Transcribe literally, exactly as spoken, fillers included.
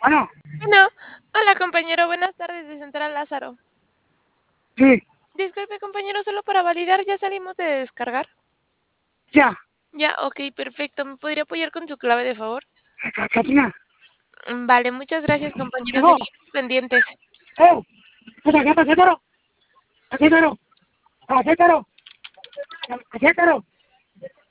Bueno, Bueno, hola compañero, buenas tardes de Central Lázaro. sí, Disculpe compañero, solo para validar, ¿ya salimos de descargar? ya, Ya, ok, perfecto. ¿Me podría apoyar con su clave de favor? Ca- Catrina, Mm, Vale, muchas gracias compañero, llegó, seguimos pendientes. eh, ¿qué qué paquetero? Paquetero, paquetero, paquetero.